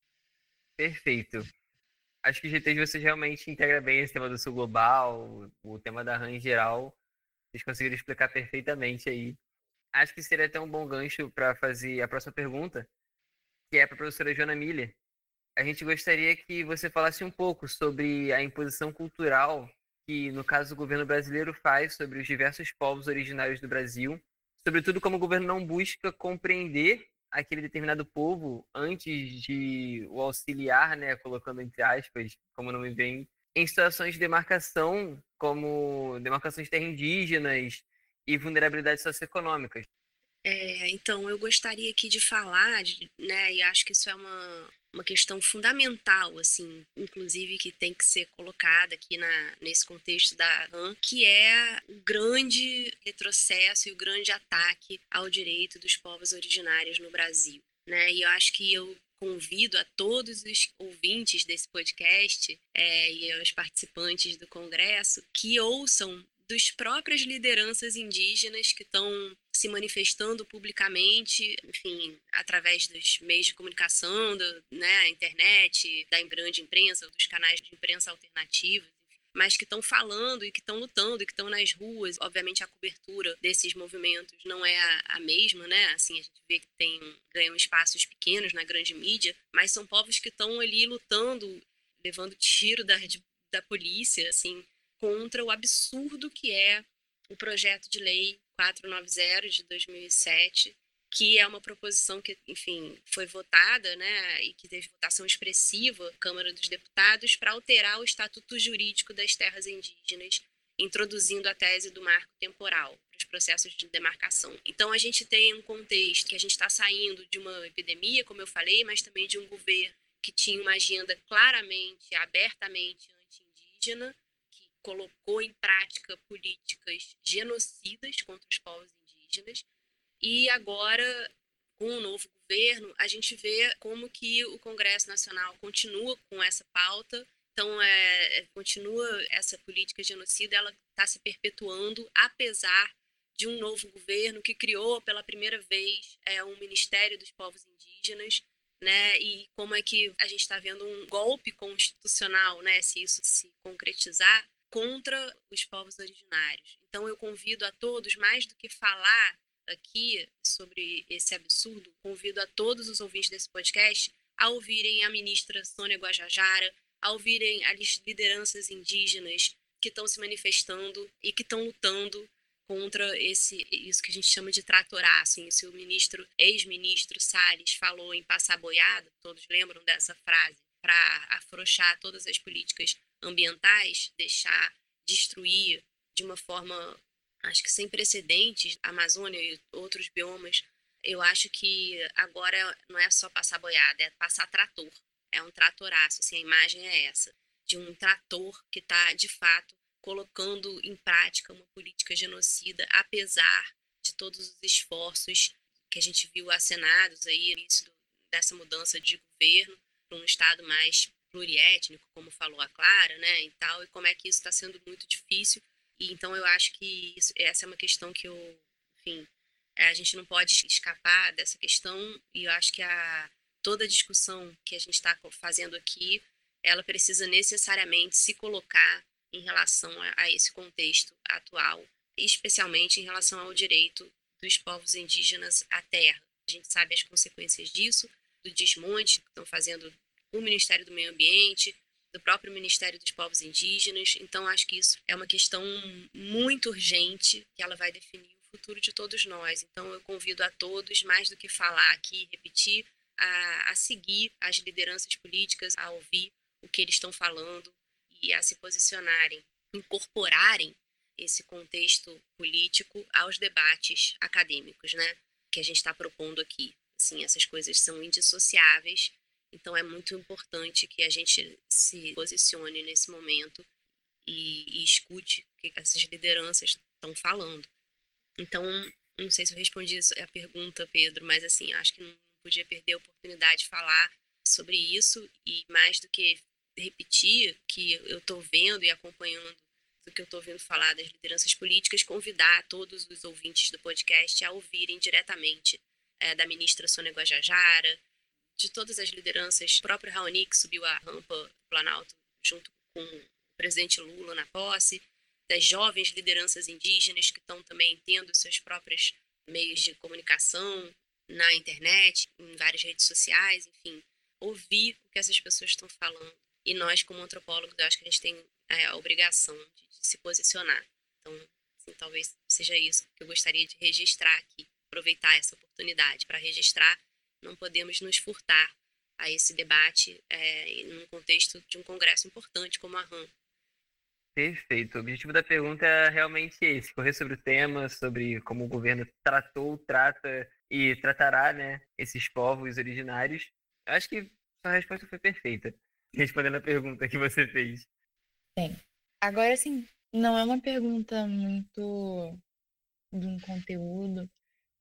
Perfeito. Acho que o G T de vocês realmente integra bem esse tema do Sul Global, o, o tema da RAM em geral. Vocês conseguiram explicar perfeitamente aí. Acho que seria até um bom gancho para fazer a próxima pergunta, que é para a professora Joana Miller. A gente gostaria que você falasse um pouco sobre a imposição cultural que, no caso, o governo brasileiro faz sobre os diversos povos originários do Brasil, sobretudo como o governo não busca compreender aquele determinado povo antes de o auxiliar, né, colocando entre aspas, como não me vem, em situações de demarcação, como demarcações de terra indígenas e vulnerabilidades socioeconômicas. É, então, eu gostaria aqui de falar, de, né, e acho que isso é uma, uma questão fundamental, assim, inclusive que tem que ser colocada aqui na, nesse contexto da RAM, que é o grande retrocesso e o grande ataque ao direito dos povos originários no Brasil, né, e eu acho que eu convido a todos os ouvintes desse podcast é, e aos participantes do Congresso que ouçam das próprias lideranças indígenas que estão se manifestando publicamente, enfim, através dos meios de comunicação, do, né, internet, da grande imprensa, dos canais de imprensa alternativos, mas que estão falando e que estão lutando e que estão nas ruas. Obviamente a cobertura desses movimentos não é a, a mesma, né? Assim, a gente vê que tem, ganham espaços pequenos na grande mídia, mas são povos que estão ali lutando, levando tiro da, de, da polícia, assim, contra o absurdo que é o projeto de lei quatrocentos e noventa de dois mil e sete, que é uma proposição que, enfim, foi votada, né, e que teve votação expressiva na Câmara dos Deputados para alterar o estatuto jurídico das terras indígenas, introduzindo a tese do marco temporal para os processos de demarcação. Então, a gente tem um contexto que a gente está saindo de uma epidemia, como eu falei, mas também de um governo que tinha uma agenda claramente, abertamente anti-indígena, colocou em prática políticas genocidas contra os povos indígenas, e agora, com o novo governo, a gente vê como que o Congresso Nacional continua com essa pauta, então é, continua essa política genocida, ela está se perpetuando, apesar de um novo governo que criou pela primeira vez é, um Ministério dos Povos Indígenas, né, e como é que a gente está vendo um golpe constitucional, né, se isso se concretizar, contra os povos originários. Então eu convido a todos, mais do que falar aqui sobre esse absurdo, convido a todos os ouvintes desse podcast a ouvirem a ministra Sônia Guajajara, a ouvirem as lideranças indígenas que estão se manifestando e que estão lutando contra esse, isso que a gente chama de tratoraço. Assim, se o ministro, ex-ministro Salles falou em passar boiada, todos lembram dessa frase, para afrouxar todas as políticas ambientais, deixar destruir de uma forma, acho que sem precedentes, a Amazônia e outros biomas. Eu acho que agora não é só passar boiada, é passar trator. É um tratoraço, assim, a imagem é essa, de um trator que está, de fato, colocando em prática uma política genocida, apesar de todos os esforços que a gente viu acenados aí no início dessa mudança de governo para um Estado mais pluriétnico, como falou a Clara, né, e tal, e como é que isso está sendo muito difícil. E então eu acho que isso, essa é uma questão que eu, enfim, a gente não pode escapar dessa questão, e eu acho que a, toda a discussão que a gente está fazendo aqui, ela precisa necessariamente se colocar em relação a, a esse contexto atual, especialmente em relação ao direito dos povos indígenas à terra, A gente sabe as consequências disso, do desmonte que estão fazendo o Ministério do Meio Ambiente, do próprio Ministério dos Povos Indígenas. Então, acho que isso é uma questão muito urgente, que ela vai definir o futuro de todos nós. Então, eu convido a todos, mais do que falar aqui, repetir, a, a seguir as lideranças políticas, a ouvir o que eles estão falando e a se posicionarem, incorporarem esse contexto político aos debates acadêmicos, né, que a gente está propondo aqui. Assim, essas coisas são indissociáveis, então é muito importante que a gente se posicione nesse momento e, e escute o que essas lideranças estão falando. Então, não sei se eu respondi a pergunta, Pedro, mas assim, acho que não podia perder a oportunidade de falar sobre isso e, mais do que repetir que eu estou vendo e acompanhando do que eu estou ouvindo falar das lideranças políticas, convidar todos os ouvintes do podcast a ouvirem diretamente é, da ministra Sônia Guajajara, de todas as lideranças, o próprio Raoni, que subiu a rampa do Planalto junto com o presidente Lula na posse, das jovens lideranças indígenas que estão também tendo seus próprios meios de comunicação na internet, em várias redes sociais, enfim, ouvir o que essas pessoas estão falando. E nós, como antropólogos, eu acho que a gente tem a obrigação de, de se posicionar. Então, assim, talvez seja isso que eu gostaria de registrar aqui, aproveitar essa oportunidade para registrar. Não podemos nos furtar a esse debate é, num contexto de um congresso importante como a RAM. Perfeito. O objetivo da pergunta é realmente esse, correr sobre o tema, sobre como o governo tratou, trata e tratará, né, esses povos originários. Eu acho que a resposta foi perfeita, respondendo a pergunta que você fez. Bem, agora sim, não é uma pergunta muito de um conteúdo,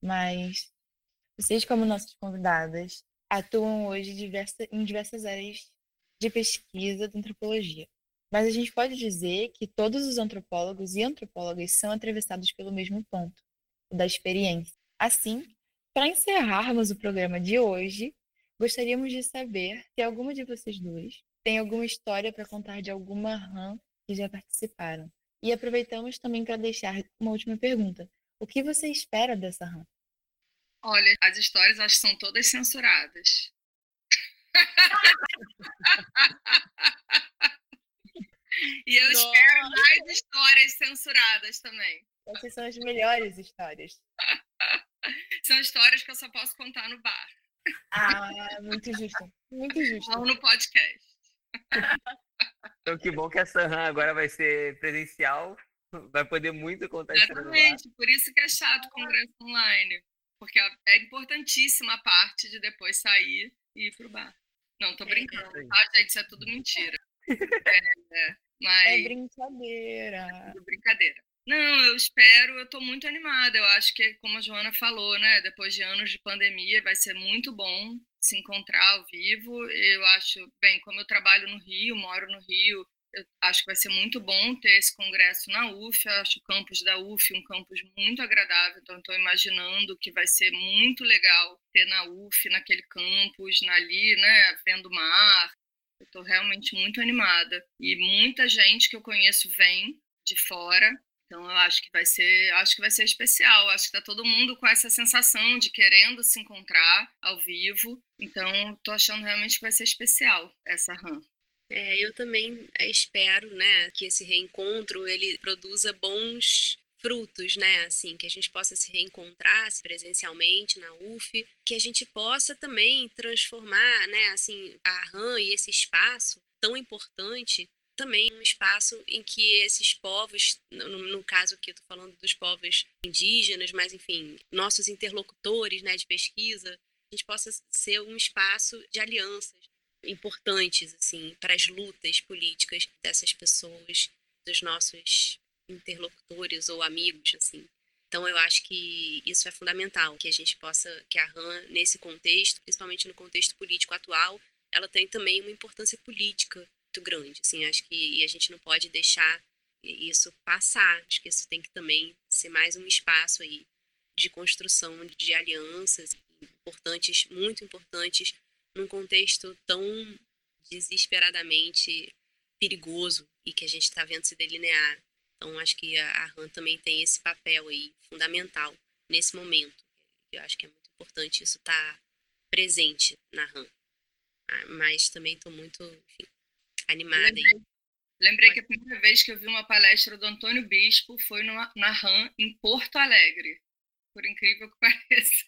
mas vocês, como nossas convidadas, atuam hoje diversa, em diversas áreas de pesquisa de antropologia. Mas a gente pode dizer que todos os antropólogos e antropólogas são atravessados pelo mesmo ponto, o da experiência. Assim, para encerrarmos o programa de hoje, gostaríamos de saber se alguma de vocês duas tem alguma história para contar de alguma RAM que já participaram. E aproveitamos também para deixar uma última pergunta. O que você espera dessa RAM? Olha, as histórias acho que são todas censuradas. E eu Nossa. espero mais histórias censuradas também. Essas são as melhores histórias. São histórias que eu só posso contar no bar. Ah, muito justo. Muito justo. Ou no podcast. Então, que bom que essa RAM agora vai ser presencial, vai poder muito contar a história do bar. Exatamente, por isso que é chato o congresso online. Porque é importantíssima a parte de depois sair e ir pro bar. Não, tô brincando, tá, gente? Isso é tudo mentira. É, mas... É brincadeira. É brincadeira. Não, eu espero, eu tô muito animada. Eu acho que, como a Joana falou, né? Depois de anos de pandemia, vai ser muito bom se encontrar ao vivo. Eu acho, bem, como eu trabalho no Rio, moro no Rio, eu acho que vai ser muito bom ter esse congresso na U F. Eu acho o campus da U F um campus muito agradável, então estou imaginando que vai ser muito legal ter na U F, naquele campus, ali, né, vendo o mar. Eu estou realmente muito animada. E muita gente que eu conheço vem de fora, então eu acho que vai ser, acho que vai ser especial. Eu acho que está todo mundo com essa sensação de querendo se encontrar ao vivo. Então estou achando realmente que vai ser especial essa RAM. É, eu também espero, né, que esse reencontro ele produza bons frutos, né, assim, que a gente possa se reencontrar presencialmente na U F, que a gente possa também transformar, né, assim, a RAM e esse espaço tão importante também um espaço em que esses povos, no, no caso aqui eu estou falando dos povos indígenas, mas enfim, nossos interlocutores, né, de pesquisa, a gente possa ser um espaço de alianças importantes, assim, para as lutas políticas dessas pessoas, dos nossos interlocutores ou amigos, assim. Então eu acho que isso é fundamental, que a gente possa, que a RAM, nesse contexto, principalmente no contexto político atual, ela tem também uma importância política muito grande, assim, acho que a gente não pode deixar isso passar, acho que isso tem que também ser mais um espaço aí de construção de alianças importantes, muito importantes, num contexto tão desesperadamente perigoso e que a gente está vendo se delinear. Então, acho que a RAM também tem esse papel aí fundamental nesse momento, que eu acho que é muito importante isso estar presente na RAM. Mas também estou muito, enfim, animada. Lembrei, lembrei que a primeira vez que eu vi uma palestra do Antônio Bispo foi no, na RAM em Porto Alegre, por incrível que pareça.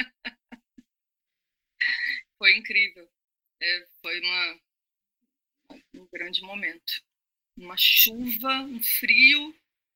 Foi incrível. É, foi uma, um grande momento. Uma chuva, um frio,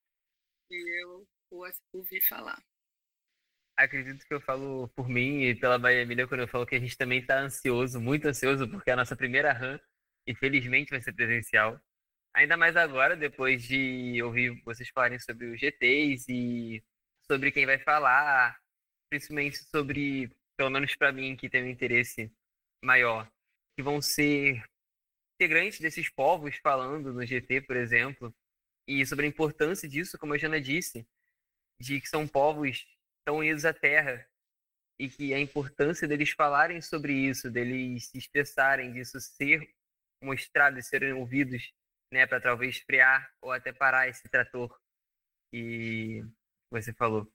e eu ouvi falar. Acredito que eu falo por mim e pela Maria Emília quando eu falo que a gente também está ansioso, muito ansioso, porque é a nossa primeira RAM, e felizmente vai ser presencial. Ainda mais agora, depois de ouvir vocês falarem sobre os G Tês e sobre quem vai falar, principalmente sobre, pelo menos para mim, que tem um interesse maior, que vão ser integrantes desses povos falando no G T, por exemplo, e sobre a importância disso, como a Jana disse, de que são povos tão unidos à terra e que a importância deles falarem sobre isso, deles se expressarem, disso ser mostrado e serem ouvidos, né, para talvez frear ou até parar esse trator que você falou.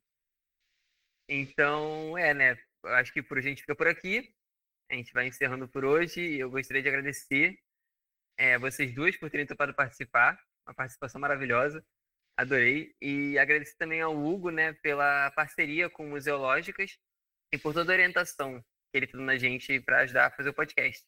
Então, é, né, eu acho que por a gente fica por aqui, a gente vai encerrando por hoje, e eu gostaria de agradecer é, vocês duas por terem topado participar, uma participação maravilhosa, adorei, e agradecer também ao Hugo, né, pela parceria com Museológicas e por toda a orientação que ele está dando a gente para ajudar a fazer o podcast.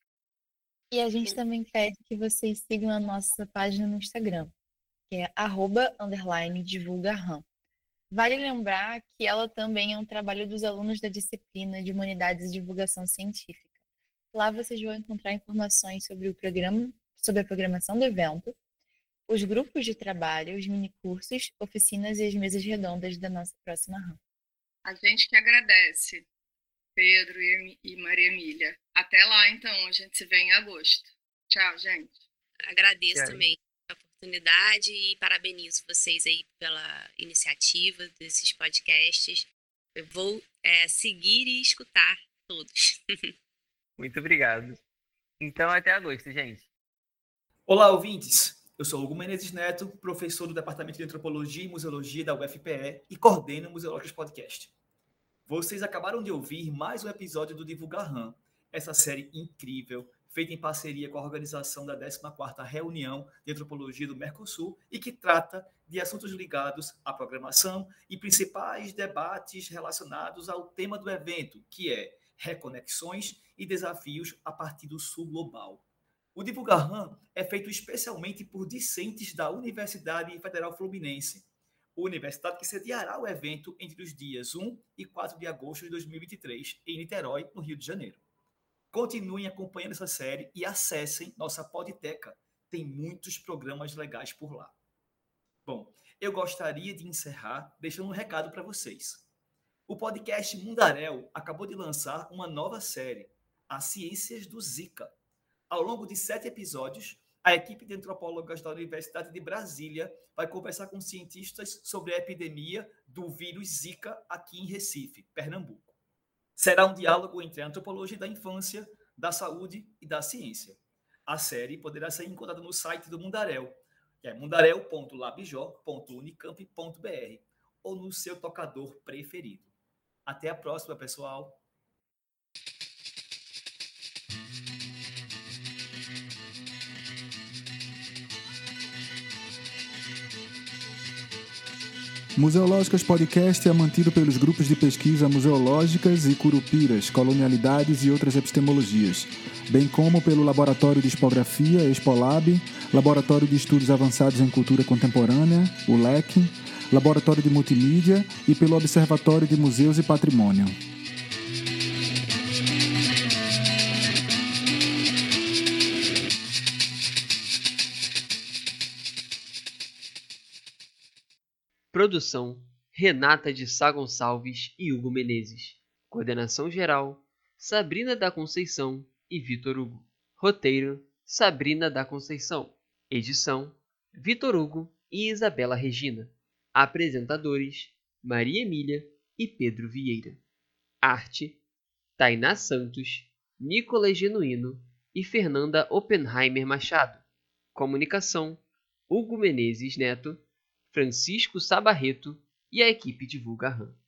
E a gente também pede que vocês sigam a nossa página no Instagram, que é arroba, underline, divulga RAM. Vale lembrar que ela também é um trabalho dos alunos da disciplina de Humanidades e Divulgação Científica. Lá vocês vão encontrar informações sobre o programa, sobre a programação do evento, os grupos de trabalho, os minicursos, oficinas e as mesas redondas da nossa próxima RAM. A gente que agradece, Pedro e Maria Emília. Até lá, então. A gente se vê em agosto. Tchau, gente. Agradeço também a oportunidade e parabenizo vocês aí pela iniciativa desses podcasts. Eu vou é, seguir e escutar todos. Muito obrigado. Então, até agosto, gente. Olá, ouvintes. Eu sou Hugo Menezes Neto, professor do Departamento de Antropologia e Museologia da U F P E e coordeno o Museológicas Podcast. Vocês acabaram de ouvir mais um episódio do Divulga RAM, essa série incrível, feita em parceria com a organização da décima quarta Reunião de Antropologia do Mercosul e que trata de assuntos ligados à programação e principais debates relacionados ao tema do evento, que é reconexões e desafios a partir do Sul Global. O Divulga RAM é feito especialmente por discentes da Universidade Federal Fluminense, universidade que sediará o evento entre os dias um e quatro de agosto de dois mil e vinte e três, em Niterói, no Rio de Janeiro. Continuem acompanhando essa série e acessem nossa podteca. Tem muitos programas legais por lá. Bom, eu gostaria de encerrar deixando um recado para vocês. O podcast Mundaréu acabou de lançar uma nova série, As Ciências do Zika. Ao longo de sete episódios, a equipe de antropólogas da Universidade de Brasília vai conversar com cientistas sobre a epidemia do vírus Zika aqui em Recife, Pernambuco. Será um diálogo entre a antropologia da infância, da saúde e da ciência. A série poderá ser encontrada no site do Mundaréu, que é mundaréu ponto labjó ponto unicamp ponto br, ou no seu tocador preferido. Até a próxima, pessoal! Museológicas Podcast é mantido pelos grupos de pesquisa Museológicas e Curupiras, Colonialidades e outras epistemologias, bem como pelo Laboratório de Expografia, Expolab, Laboratório de Estudos Avançados em Cultura Contemporânea, o L E C, Laboratório de Multimídia e pelo Observatório de Museus e Patrimônio. Produção: Renata de Sá Gonçalves e Hugo Menezes. Coordenação geral: Sabrina da Conceição e Vitor Hugo. Roteiro: Sabrina da Conceição. Edição: Vitor Hugo e Isabela Regina. Apresentadores: Maria Emília e Pedro Vieira. Arte: Tainá Santos, Nicolas Genuíno e Fernanda Oppenheimer Machado. Comunicação: Hugo Menezes Neto, Francisco Sabarreto e a equipe Divulga RAM.